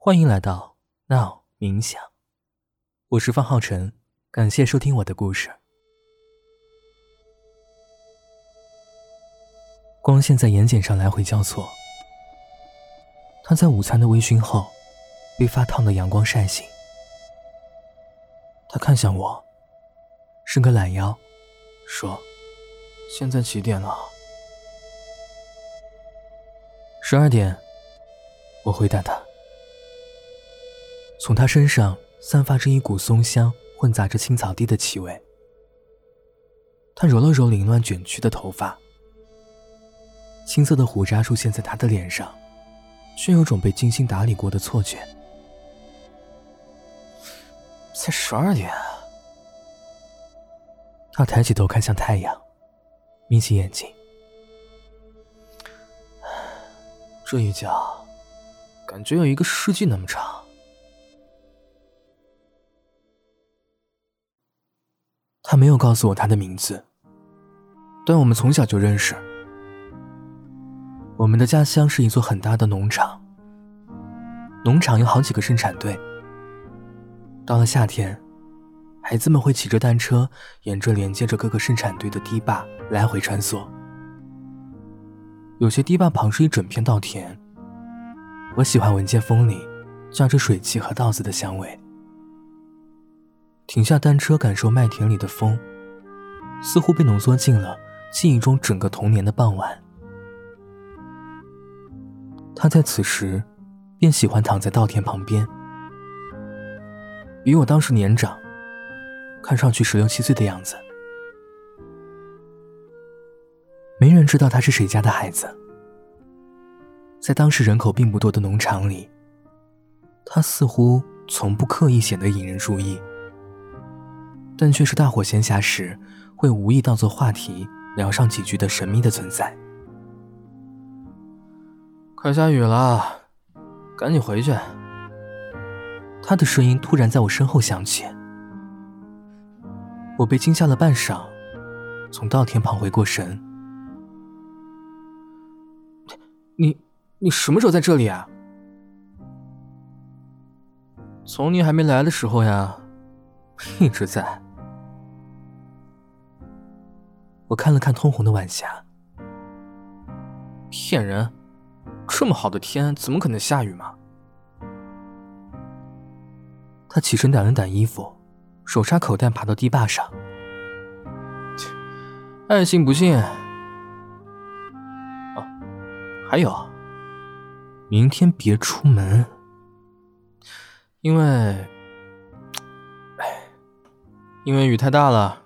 欢迎来到 Now 冥想，我是方浩辰，感谢收听我的故事。光线在眼睑上来回交错，他在午餐的微醺后被发烫的阳光晒醒。他看向我，伸个懒腰，说：“现在几点了？”12点，我回答他。从他身上散发着一股松香混杂着青草地的气味。他揉了揉凌乱卷曲的头发，青色的胡渣出现在他的脸上，却有种被精心打理过的错觉。才12点。他抬起头看向太阳，眯起眼睛。这一觉感觉有1个世纪那么长。他没有告诉我他的名字，但我们从小就认识。我们的家乡是一座很大的农场，农场有好几个生产队。到了夏天，孩子们会骑着单车沿着连接着各个生产队的堤坝来回穿梭。有些堤坝旁是一整片稻田，我喜欢闻见风里夹着水汽和稻子的香味。停下单车感受麦田里的风，似乎被浓缩进了记忆中整个童年的傍晚。他在此时便喜欢躺在稻田旁边，比我当时年长，看上去16、17岁的样子。没人知道他是谁家的孩子。在当时人口并不多的农场里，他似乎从不刻意显得引人注意，但却是大伙闲暇时会无意当作话题聊上几句的神秘的存在。快下雨了，赶紧回去。他的声音突然在我身后响起，我被惊吓了半晌，从稻田旁回过神。你什么时候在这里啊？从你还没来的时候呀，一直在。我看了看通红的晚霞。骗人，这么好的天怎么可能下雨嘛？他起身掸了掸衣服，手插口袋爬到堤坝上。爱信不信。还有，明天别出门，因为雨太大了。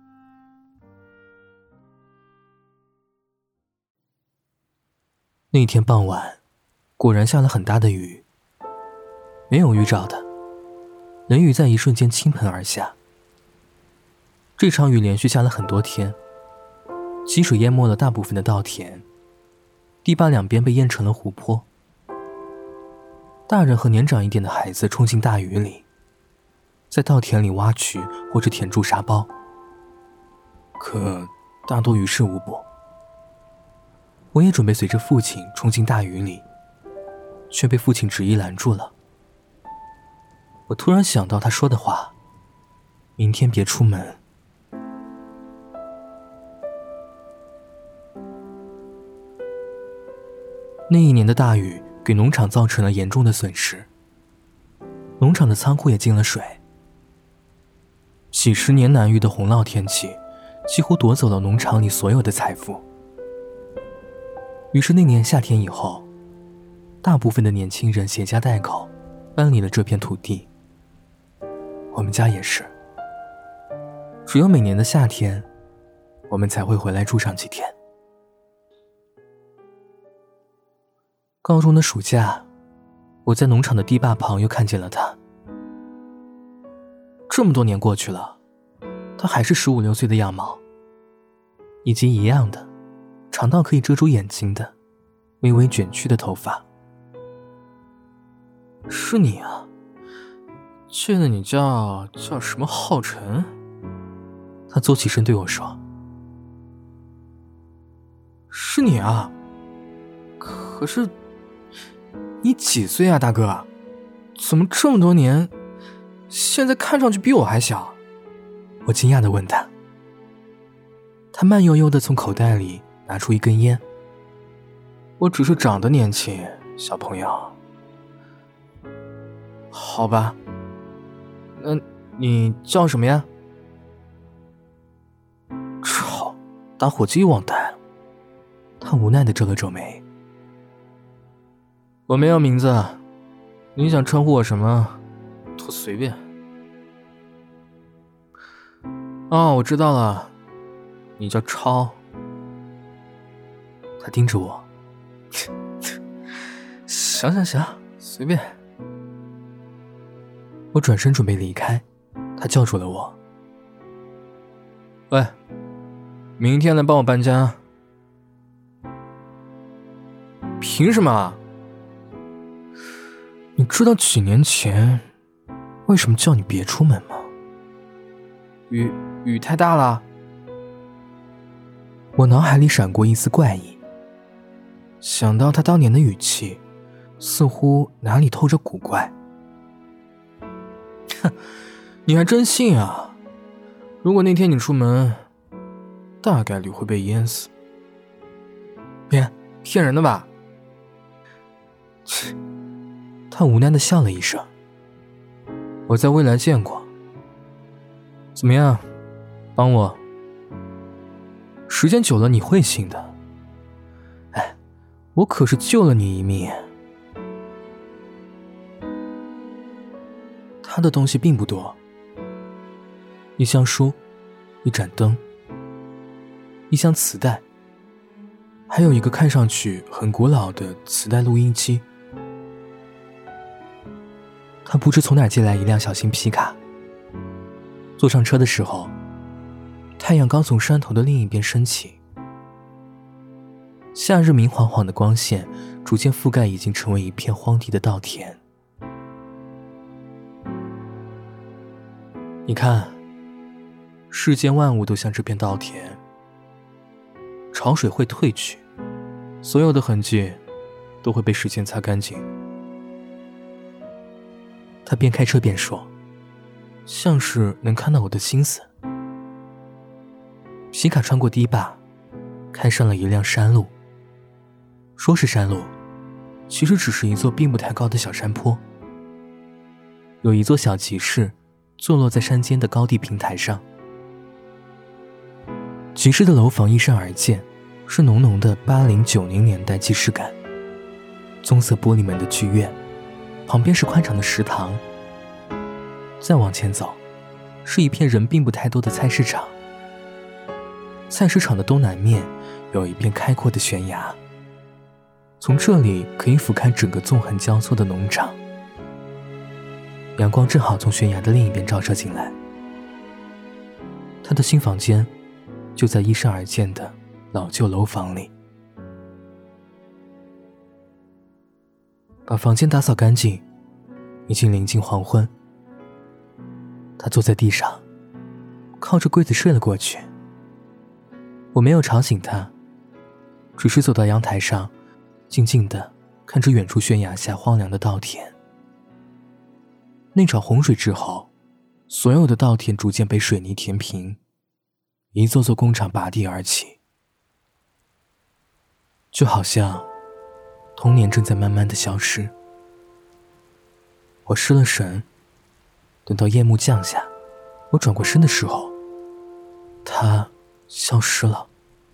那天傍晚，果然下了很大的雨，没有预兆的，雷雨在一瞬间倾盆而下。这场雨连续下了很多天，积水淹没了大部分的稻田，堤坝两边被淹成了湖泊。大人和年长一点的孩子冲进大雨里，在稻田里挖渠或者填住沙包，可大多于事无补。我也准备随着父亲冲进大雨里，却被父亲执意拦住了。我突然想到他说的话，明天别出门。那一年的大雨给农场造成了严重的损失，农场的仓库也进了水。几10年难遇的洪涝天气几乎夺走了农场里所有的财富。于是那年夏天以后，大部分的年轻人携家带口搬离了这片土地。我们家也是，只有每年的夏天，我们才会回来住上几天。高中的暑假，我在农场的堤坝旁又看见了他。这么多年过去了，他还是15、16岁的样貌，以及一样的长到可以遮住眼睛的微微卷曲的头发。是你啊，记得你叫什么浩辰？他坐起身对我说。是你啊，可是你几岁啊，大哥？ 怎么这么多年，现在看上去比我还小？我惊讶地问他。他慢悠悠地从口袋里拿出一根烟。我只是长得年轻，小朋友。好吧，那你叫什么呀？操，打火机忘带了。他无奈地皱了皱眉。我没有名字，你想称呼我什么都随便。哦，我知道了，你叫超。他盯着我。行，随便。我转身准备离开，他叫住了我。喂，明天来帮我搬家。凭什么？你知道几年前为什么叫你别出门吗？雨太大了。我脑海里闪过一丝怪异，想到他当年的语气，似乎哪里透着古怪。哼，你还真信啊？如果那天你出门，大概率会被淹死。骗人的吧？切，他无奈地笑了一声。我在未来见过。怎么样，帮我？时间久了你会信的。哎，我可是救了你一命。他的东西并不多，一箱书，一盏灯，一箱磁带，还有一个看上去很古老的磁带录音机。他不知从哪借来一辆小型皮卡。坐上车的时候，太阳刚从山头的另一边升起，夏日明晃晃的光线逐渐覆盖已经成为一片荒地的稻田。你看，世间万物都像这片稻田，潮水会退去，所有的痕迹都会被时间擦干净。他边开车边说，像是能看到我的心思。皮卡穿过堤坝，开上了一辆山路。说是山路，其实只是一座并不太高的小山坡。有一座小集市坐落在山间的高地平台上。集市的楼房一闪而见，是浓浓的80、90年代既视感。棕色玻璃门的剧院，旁边是宽敞的食堂。再往前走，是一片人并不太多的菜市场。菜市场的东南面有一片开阔的悬崖，从这里可以俯瞰整个纵横交错的农场。阳光正好从悬崖的另一边照射进来。他的新房间就在一闪而见的老旧楼房里。把房间打扫干净，已经临近黄昏。他坐在地上，靠着柜子睡了过去。我没有吵醒他，只是走到阳台上，静静地看着远处悬崖下荒凉的稻田。那场洪水之后，所有的稻田逐渐被水泥填平，一座座工厂拔地而起，就好像童年正在慢慢的消失。我失了神，等到夜幕降下，我转过身的时候，他消失了。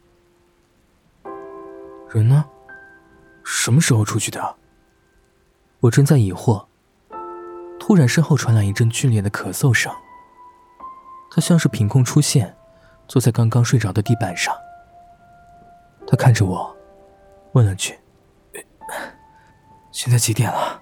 人呢？什么时候出去的？我正在疑惑，突然身后传来一阵剧烈的咳嗽声。他像是凭空出现，坐在刚刚睡着的地板上。他看着我，问了句：“现在几点了？”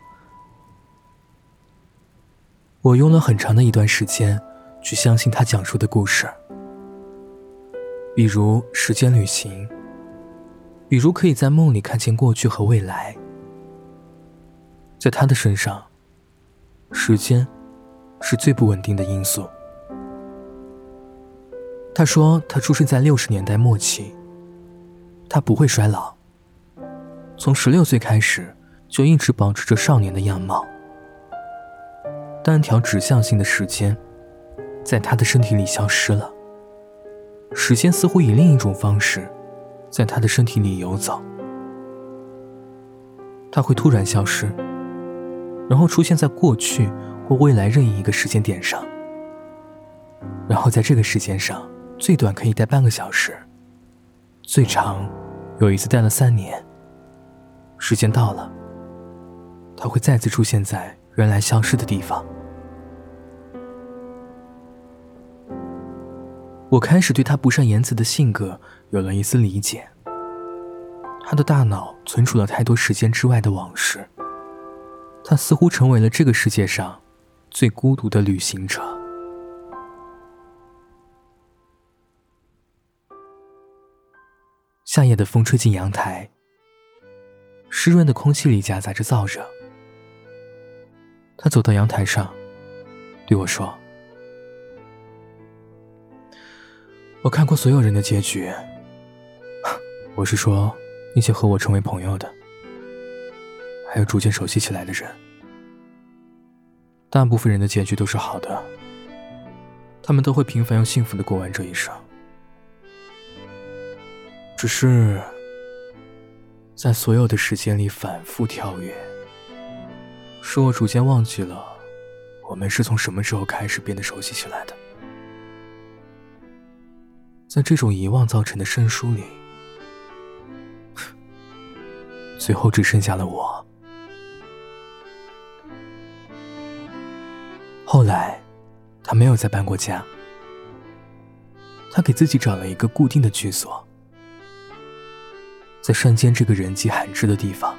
我用了很长的一段时间去相信他讲述的故事，比如时间旅行，比如可以在梦里看见过去和未来。在他的身上，时间是最不稳定的因素。他说他出生在60年代末期，他不会衰老，从16岁开始就一直保持着少年的样貌。 单条指向性的时间在他的身体里消失了，时间似乎以另一种方式在他的身体里游走。它会突然消失，然后出现在过去或未来任意一个时间点上，然后在这个时间上最短可以待半个小时，最长有一次待了3年。时间到了，它会再次出现在原来消失的地方。我开始对他不善言辞的性格有了一丝理解。他的大脑存储了太多时间之外的往事，他似乎成为了这个世界上最孤独的旅行者。夏夜的风吹进阳台，湿润的空气里夹杂着燥热。他走到阳台上，对我说：“我看过所有人的结局，我是说一起和我成为朋友的，还有逐渐熟悉起来的人。大部分人的结局都是好的，他们都会平凡又幸福地过完这一生。只是在所有的时间里反复跳跃，使我逐渐忘记了我们是从什么时候开始变得熟悉起来的。在这种遗忘造成的生疏里，最后只剩下了我。后来他没有再搬过家，他给自己找了一个固定的居所，在山间这个人迹罕至的地方。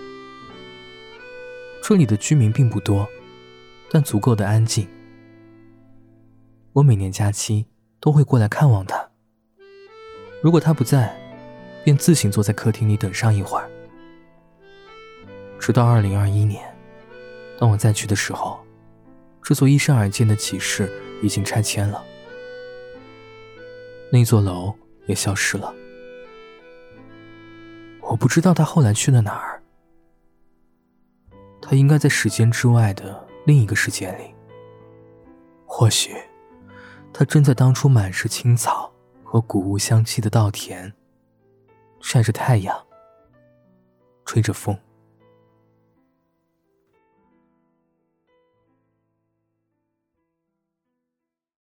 这里的居民并不多，但足够的安静。我每年假期都会过来看望他，如果他不在，便自行坐在客厅里等上一会儿。直到2021年，当我再去的时候，这座依山而建的集市已经拆迁了，那座楼也消失了。我不知道他后来去了哪儿，他应该在时间之外的另一个世界里。或许他正在当初满是青草和谷物香气的稻田，晒着太阳，吹着风。